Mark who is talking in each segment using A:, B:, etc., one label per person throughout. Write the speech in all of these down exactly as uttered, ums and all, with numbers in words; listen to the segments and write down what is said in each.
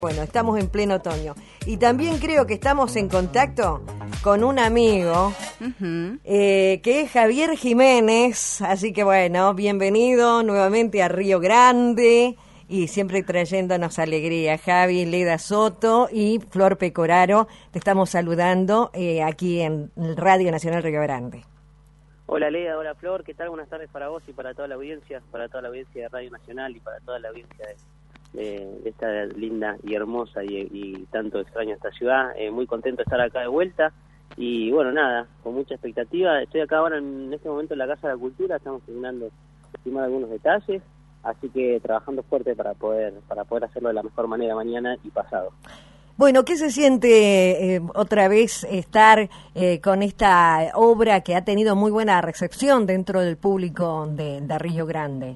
A: Bueno, estamos en pleno otoño. Y también creo que estamos en contacto con un amigo, uh-huh. eh, que es Javier Jiménez. Así que bueno, bienvenido nuevamente a Río Grande y siempre trayéndonos alegría. Javi, Leda Soto y Flor Pecoraro, te estamos saludando eh, aquí en Radio Nacional Río Grande.
B: Hola Leda, hola Flor, ¿qué tal? Buenas tardes para vos y para toda la audiencia, para toda la audiencia de Radio Nacional y para toda la audiencia de... De, de esta linda y hermosa y, y tanto extraña esta ciudad. Eh, muy contento de estar acá de vuelta y bueno, nada, con mucha expectativa. Estoy acá ahora en este momento en la Casa de la Cultura, estamos terminando de estimar algunos detalles, así que trabajando fuerte para poder para poder hacerlo de la mejor manera mañana y pasado.
A: Bueno, ¿qué se siente eh, otra vez estar eh, con esta obra que ha tenido muy buena recepción dentro del público de, de Río Grande?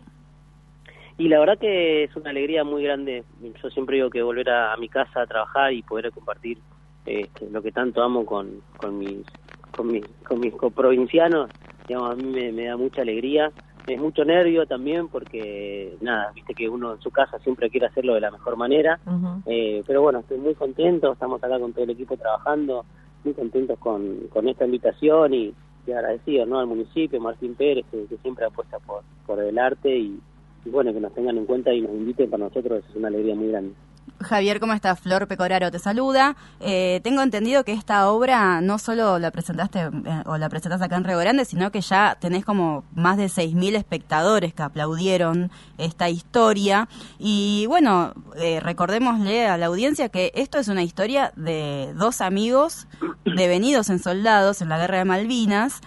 B: Y la verdad que es una alegría muy grande. Yo siempre digo que volver a, a mi casa a trabajar y poder compartir eh, lo que tanto amo con, con mis con mis, con mis coprovincianos, digamos, a mí me, me da mucha alegría. Es mucho nervio también porque, nada, viste que uno en su casa siempre quiere hacerlo de la mejor manera. Uh-huh. eh, pero bueno, estoy muy contento, estamos acá con todo el equipo trabajando, muy contentos con, con esta invitación y, y agradecidos, ¿no?, al municipio, Martín Pérez, que, que siempre apuesta por, por el arte y Y bueno, que nos tengan en cuenta y nos inviten, para nosotros es una alegría muy grande.
C: Javier, ¿cómo estás? Flor Pecoraro te saluda. Eh, tengo entendido que esta obra no solo la presentaste eh, o la presentás acá en Río Grande, sino que ya tenés como más de seis mil espectadores que aplaudieron esta historia. Y bueno, eh, recordémosle a la audiencia que esto es una historia de dos amigos devenidos en soldados en la Guerra de Malvinas,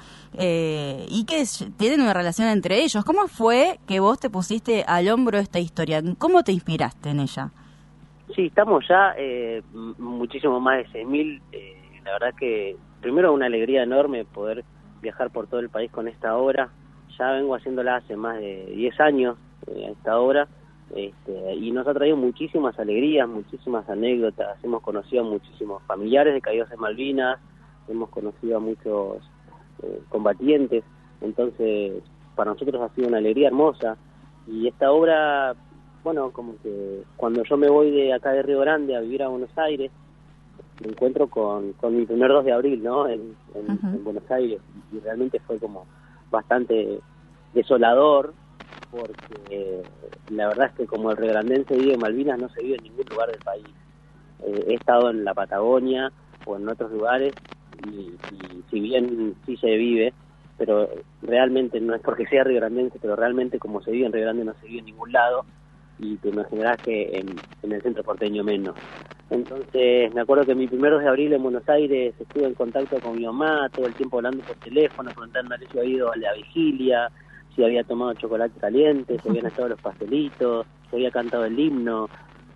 C: Eh, y que tienen una relación entre ellos. ¿Cómo fue que vos te pusiste al hombro esta historia? ¿Cómo te inspiraste en ella?
B: Sí, estamos ya eh, muchísimo más de seis mil. Eh, la verdad que primero una alegría enorme poder viajar por todo el país con esta obra. Ya vengo haciéndola hace más de diez años, eh, esta obra, este, y nos ha traído muchísimas alegrías, muchísimas anécdotas. Hemos conocido a muchísimos familiares de caídos en Malvinas, hemos conocido a muchos Eh, combatientes, entonces para nosotros ha sido una alegría hermosa. Y esta obra, bueno, como que cuando yo me voy de acá de Río Grande a vivir a Buenos Aires, me encuentro con, con mi primer dos de abril, ¿no?, en, en, uh-huh. en Buenos Aires, y realmente fue como bastante desolador, porque eh, la verdad es que como el riograndense vive en Malvinas, no se vive en ningún lugar del país. Eh, he estado en la Patagonia o en otros lugares, Y, y si bien sí se vive, pero realmente no es porque sea riograndense, pero realmente como se vive en Río Grande no se vive en ningún lado, y te imaginarás que en, en el centro porteño menos. Entonces me acuerdo que mi primer dos de abril en Buenos Aires estuve en contacto con mi mamá, todo el tiempo hablando por teléfono, preguntándole si había ido a la vigilia, si había tomado chocolate caliente, si habían estado los pastelitos, si había cantado el himno,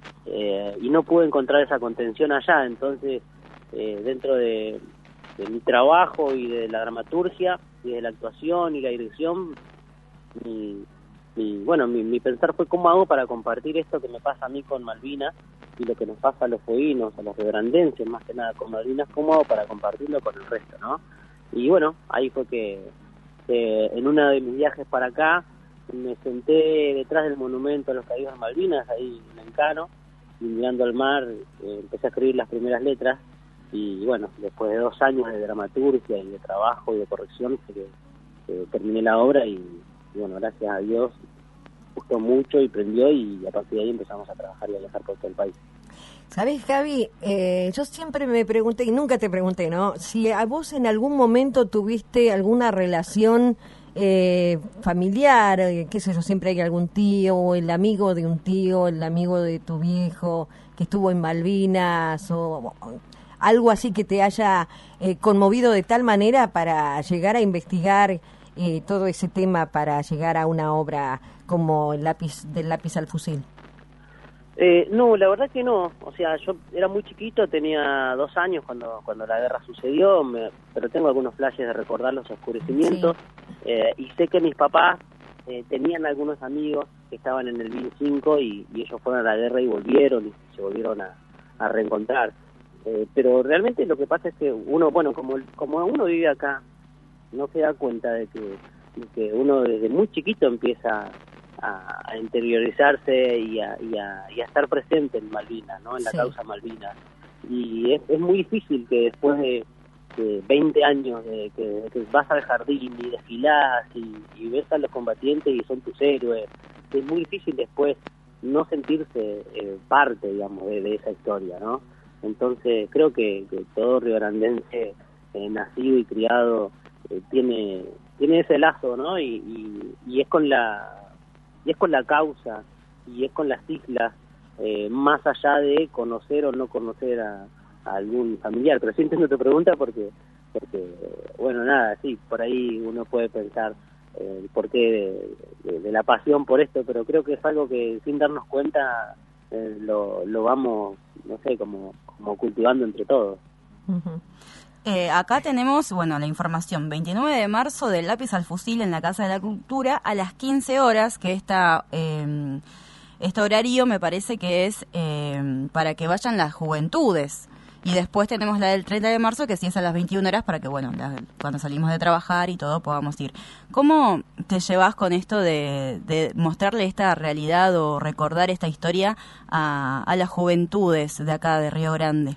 B: eh, y no pude encontrar esa contención allá. Entonces eh, dentro de de mi trabajo y de la dramaturgia y de la actuación y la dirección, mi, mi, bueno, mi, mi pensar fue cómo hago para compartir esto que me pasa a mí con Malvinas y lo que nos pasa a los fueguinos, a los riograndenses, más que nada con Malvinas, cómo hago para compartirlo con el resto, ¿no? Y bueno, ahí fue que, que en uno de mis viajes para acá me senté detrás del monumento a los caídos de Malvinas, ahí en Encano, y mirando al mar eh, empecé a escribir las primeras letras. Y bueno, después de dos años de dramaturgia y de trabajo y de corrección, que, que terminé la obra y, y bueno, gracias a Dios gustó mucho y prendió, y a partir de ahí empezamos a trabajar y a viajar por todo el país.
A: ¿Sabés, Javi? Eh, yo siempre me pregunté, y nunca te pregunté, ¿no?, si a vos en algún momento tuviste alguna relación eh, familiar, eh, qué sé yo, siempre hay algún tío, o el amigo de un tío, el amigo de tu viejo que estuvo en Malvinas, o algo así que te haya eh, conmovido de tal manera para llegar a investigar eh, todo ese tema, para llegar a una obra como el lápiz del lápiz al fusil.
B: Eh, no, la verdad que no. O sea, yo era muy chiquito, tenía dos años cuando cuando la guerra sucedió, me, pero tengo algunos flashes de recordar los oscurecimientos. Sí. eh, y sé que mis papás eh, tenían algunos amigos que estaban en el veinticinco y, y ellos fueron a la guerra y volvieron y se volvieron a, a reencontrar. Eh, pero realmente lo que pasa es que uno, bueno, como como uno vive acá, no se da cuenta de que, de que uno desde muy chiquito empieza a, a interiorizarse y a, y, a, y a estar presente en Malvinas, ¿no? En la
A: sí.
B: causa Malvinas. Y es, es muy difícil que después de, de veinte años de que, de que vas al jardín y desfilás y, y ves a los combatientes y son tus héroes, es muy difícil después no sentirse eh, parte, digamos, de, de esa historia, ¿no? Entonces creo que, que todo rioharandense eh, nacido y criado eh, tiene tiene ese lazo, ¿no? Y, y, y es con la y es con la causa y es con las islas, eh, más allá de conocer o no conocer a, a algún familiar. Pero sí entiendo tu pregunta porque porque bueno, nada, sí, por ahí uno puede pensar eh, el porqué de, de, de la pasión por esto, pero creo que es algo que sin darnos cuenta eh, lo, lo vamos, no sé, como como cultivando entre todos.
C: Uh-huh. Eh, acá tenemos, bueno, la información, veintinueve de marzo del lápiz al fusil en la Casa de la Cultura a las quince horas, que esta, eh, este horario me parece que es eh, para que vayan las juventudes. Y después tenemos la del treinta de marzo, que sí es a las veintiuna horas, para que, bueno, la, cuando salimos de trabajar y todo podamos ir. ¿Cómo te llevas con esto de, de mostrarle esta realidad o recordar esta historia a, a las juventudes de acá de Río Grande?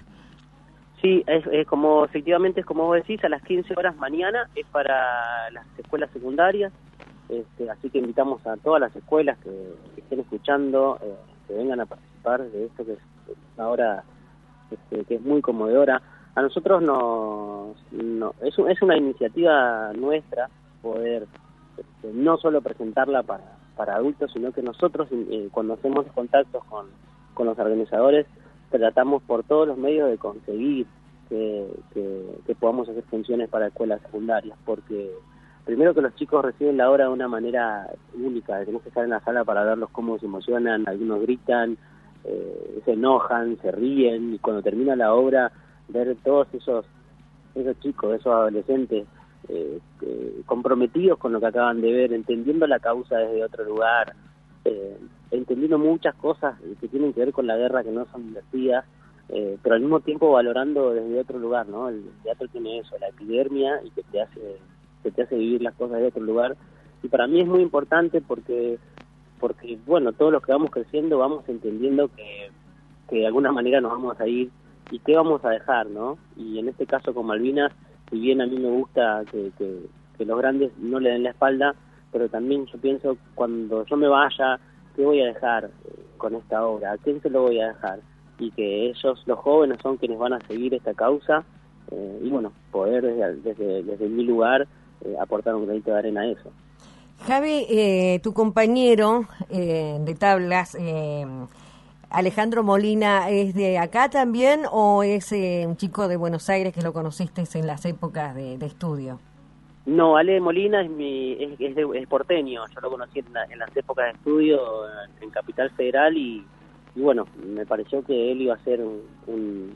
B: Sí, es, es como, efectivamente, es como vos decís, a las quince horas mañana es para las escuelas secundarias, este, así que invitamos a todas las escuelas que, que estén escuchando, eh, que vengan a participar de esto, que es una hora este, que es muy conmovedora. A nosotros nos, no, es, es una iniciativa nuestra poder este, no solo presentarla para, para adultos, sino que nosotros eh, cuando hacemos contactos con, con los organizadores, tratamos por todos los medios de conseguir que, que, que podamos hacer funciones para escuelas secundarias, porque primero que los chicos reciben la obra de una manera única, tenemos que estar en la sala para verlos cómo se emocionan, algunos gritan, eh, se enojan, se ríen, y cuando termina la obra, ver todos esos esos chicos, esos adolescentes eh, eh, comprometidos con lo que acaban de ver, entendiendo la causa desde otro lugar, eh, entendiendo muchas cosas que tienen que ver con la guerra que no son divertidas, eh, pero al mismo tiempo valorando desde otro lugar, ¿no? El teatro tiene eso, la epidermia, y que te hace que te hace vivir las cosas de otro lugar, y para mí es muy importante porque porque bueno, todos los que vamos creciendo vamos entendiendo que, que de alguna manera nos vamos a ir y qué vamos a dejar, ¿no? Y en este caso con Malvinas, si bien a mí me gusta que, que, que los grandes no le den la espalda, pero también yo pienso, cuando yo me vaya, ¿qué voy a dejar con esta obra? ¿A quién se lo voy a dejar? Y que ellos, los jóvenes, son quienes van a seguir esta causa, eh, y bueno, poder desde, desde, desde mi lugar eh, aportar un granito de arena a eso.
A: Javi, eh, tu compañero eh, de tablas, eh, Alejandro Molina, ¿es de acá también o es eh, un chico de Buenos Aires que lo conociste en las épocas de, de estudio?
B: No, Ale Molina es mi es, es, de, es porteño, yo lo conocí en, la, en las épocas de estudio en, en Capital Federal y, y bueno, me pareció que él iba a ser un, un,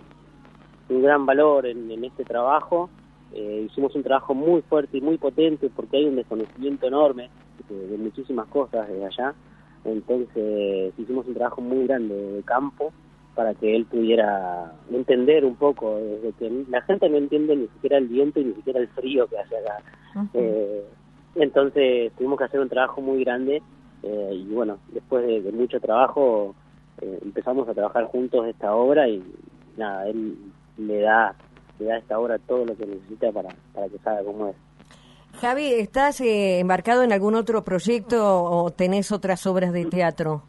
B: un gran valor en, en este trabajo. Eh, hicimos un trabajo muy fuerte y muy potente porque hay un desconocimiento enorme de, de muchísimas cosas desde allá, entonces hicimos un trabajo muy grande de campo para que él pudiera entender un poco, desde que la gente no entiende ni siquiera el viento y ni siquiera el frío que hace acá. Uh-huh. eh, entonces tuvimos que hacer un trabajo muy grande, eh, y bueno, después de, de mucho trabajo eh, empezamos a trabajar juntos esta obra y nada, él le da le da a esta obra todo lo que necesita para, para que salga como es.
A: Javi, ¿estás eh, embarcado en algún otro proyecto o tenés otras obras de teatro?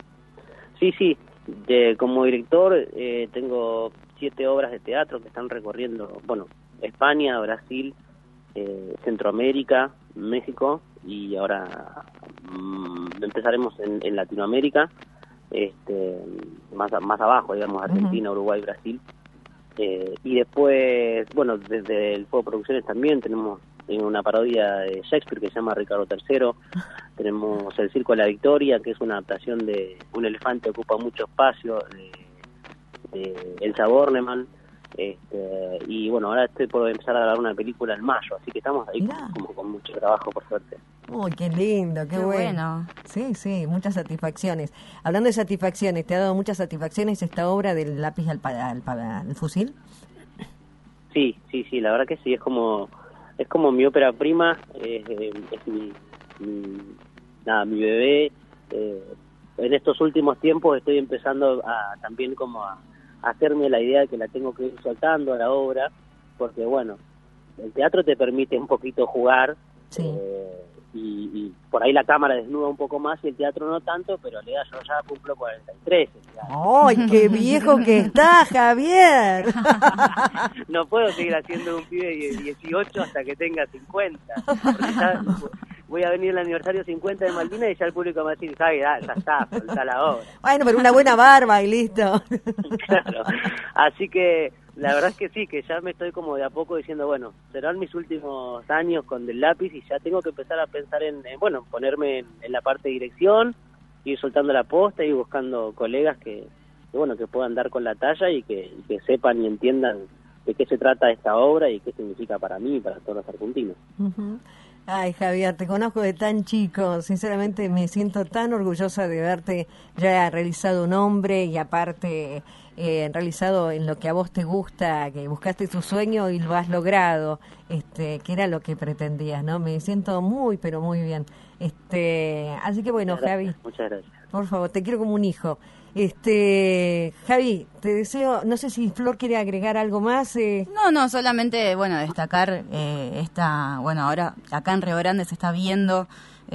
B: Sí, sí. De, como director eh, tengo siete obras de teatro que están recorriendo, bueno, España, Brasil, eh, Centroamérica, México, y ahora mmm, empezaremos en, en Latinoamérica, este, más, más abajo, digamos, Argentina, uh-huh. Uruguay, Brasil. Eh, y después, bueno, desde el Fuego Producciones también tenemos una parodia de Shakespeare que se llama Ricardo tercero. Tenemos El Circo de la Victoria, que es una adaptación de Un elefante ocupa mucho espacio, de, de Elsa Bornemann. Este, y bueno, ahora estoy por empezar a grabar una película en mayo, así que estamos ahí como, como con mucho trabajo, por suerte.
A: Uy, qué lindo, qué, qué bueno. bueno. Sí, sí, muchas satisfacciones. Hablando de satisfacciones, ¿te ha dado muchas satisfacciones esta obra del lápiz al, al, al fusil?
B: Sí, sí, sí, la verdad que sí, es como es como mi ópera prima, es, es mi, mi, nada, mi bebé, eh, en estos últimos tiempos estoy empezando a también como a, a hacerme la idea de que la tengo que ir soltando a la obra, porque bueno, el teatro te permite un poquito jugar, sí. eh, y, y por ahí la cámara desnuda un poco más y el teatro no tanto, pero Lea, yo ya cumplo cuarenta y tres.
A: ¡Ay, qué viejo que estás, Javier!
B: No puedo seguir haciendo un pibe de dieciocho hasta que tenga cincuenta. Ya voy a venir el aniversario cincuenta de Malvinas y ya el público me va a decir, ¿sabes? Ya, ya está, soltá la obra.
A: Bueno, pero una buena barba y listo.
B: Claro, así que la verdad es que sí, que ya me estoy como de a poco diciendo, bueno, serán mis últimos años con Del Lápiz y ya tengo que empezar a pensar en, en bueno, ponerme en, en la parte de dirección, ir soltando la posta y buscando colegas que, que, bueno, que puedan dar con la talla y que, y que sepan y entiendan de qué se trata esta obra y qué significa para mí y para todos los argentinos.
A: Uh-huh. Ay, Javier, te conozco de tan chico, sinceramente me siento tan orgullosa de verte ya realizado un hombre y aparte eh, realizado en lo que a vos te gusta, que buscaste tu sueño y lo has logrado, este, que era lo que pretendías, ¿no? Me siento muy, pero muy bien. Este, así que bueno,
B: Muchas
A: Javi.
B: gracias, muchas gracias.
A: Por favor, te quiero como un hijo. Este, Javi, te deseo, no sé si Flor quiere agregar algo más. Eh.
C: No, no, solamente, bueno, destacar eh, esta, bueno, ahora acá en Río Grande se está viendo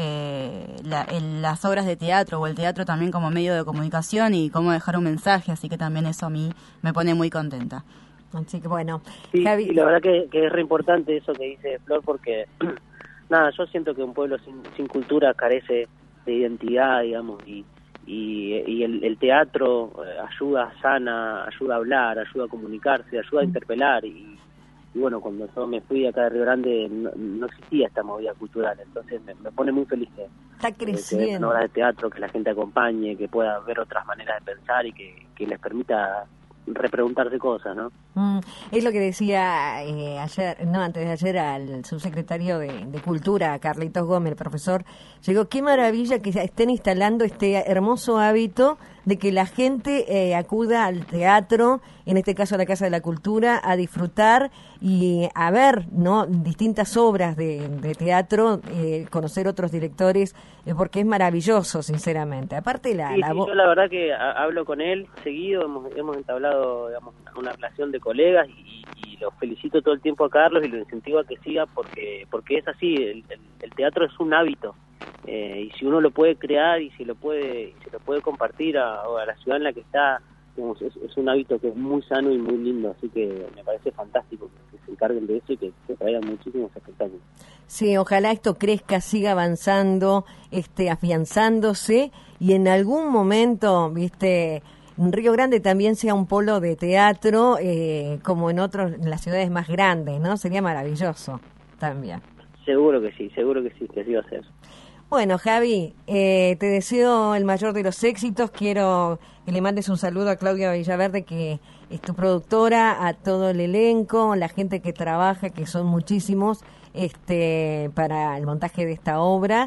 C: eh, la, el, las obras de teatro o el teatro también como medio de comunicación y cómo dejar un mensaje, así que también eso a mí me pone muy contenta.
A: Así que bueno,
B: sí,
A: Javi.
B: Y la verdad que, que es re importante eso que dice Flor porque, nada, yo siento que un pueblo sin, sin cultura carece de identidad, digamos, y y, y el, el teatro eh, ayuda, sana, ayuda a hablar, ayuda a comunicarse, ayuda a interpelar y, y bueno, cuando yo me fui acá de Río Grande no, no existía esta movida cultural, entonces me, me pone muy feliz que,
A: está creciendo.
B: que vean obras de teatro, que la gente acompañe, que pueda ver otras maneras de pensar y que, que les permita repreguntarse cosas, ¿no?
A: Mm, es lo que decía eh, ayer, no, antes de ayer al subsecretario de, de Cultura, Carlitos Gómez, el profesor, llegó, qué maravilla que estén instalando este hermoso hábito de que la gente eh, acuda al teatro, en este caso a la Casa de la Cultura, a disfrutar y a ver, ¿no?, distintas obras de, de teatro, eh, conocer otros directores, eh, porque es maravilloso, sinceramente. Aparte la,
B: sí,
A: la
B: sí,
A: vo-
B: yo la verdad que a, hablo con él seguido, hemos, hemos entablado, digamos, una relación de colegas y, y lo felicito todo el tiempo a Carlos y lo incentivo a que siga porque porque es así, el, el, el teatro es un hábito. Eh, y si uno lo puede crear y si lo puede y si lo puede compartir a, a la ciudad en la que está, digamos, es, es un hábito que es muy sano y muy lindo, así que me parece fantástico que, que se encarguen de eso y que, que traigan muchísimos espectáculos.
A: Sí, ojalá esto crezca, siga avanzando, este, afianzándose y en algún momento, viste, Río Grande también sea un polo de teatro eh, como en otros, en las ciudades más grandes, ¿no? Sería maravilloso también.
B: Seguro que sí, seguro que sí, que sí va a ser.
A: Bueno, Javi, eh, te deseo el mayor de los éxitos. Quiero que le mandes un saludo a Claudia Villaverde, que es tu productora, a todo el elenco, la gente que trabaja, que son muchísimos, este, para el montaje de esta obra.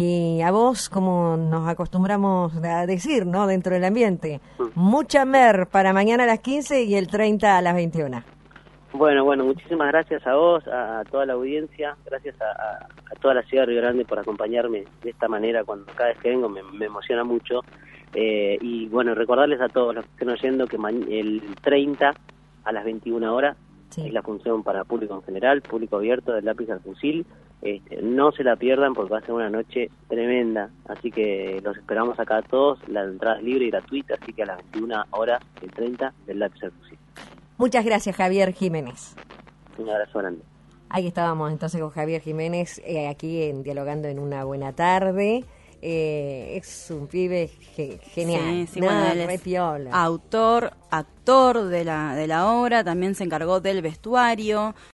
A: Y a vos, como nos acostumbramos a decir, ¿no?, dentro del ambiente, mucha mer para mañana a las quince y el treinta a las veintiuna.
B: Bueno, bueno, muchísimas gracias a vos, a, a toda la audiencia, gracias a, a, a toda la ciudad de Río Grande por acompañarme de esta manera cuando cada vez que vengo me, me emociona mucho. Eh, y bueno, recordarles a todos los que estén oyendo que ma- el treinta a las veintiuna horas sí. es la función para público en general, público abierto del Lápiz al Fusil. Este, no se la pierdan porque va a ser una noche tremenda, así que los esperamos acá a todos, la entrada es libre y gratuita, así que a las veintiuna horas, el treinta, del Lápiz al Fusil.
A: Muchas gracias, Javier Jiménez.
B: Un abrazo grande.
A: Ahí estábamos entonces con Javier Jiménez, eh, aquí en Dialogando en una buena tarde. Eh, es un pibe ge- genial,
C: sí, sí,
A: no,
C: bueno, él
A: re
C: es
A: piola.
C: autor, actor de la de la obra, también se encargó del vestuario,